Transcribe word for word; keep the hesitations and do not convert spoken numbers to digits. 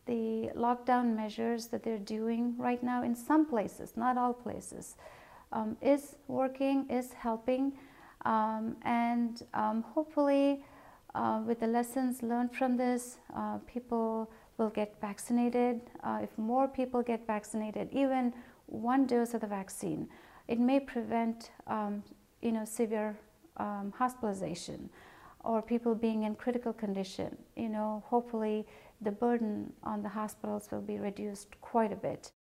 the lockdown measures that they're doing right now in some places, not all places, um, is working, is helping, um, and um, hopefully uh, with the lessons learned from this, uh, people will get vaccinated. Uh, if more people get vaccinated, even one dose of the vaccine, it may prevent um, you know, severe um, hospitalization or people being in critical condition. You know, hopefully the burden on the hospitals will be reduced quite a bit.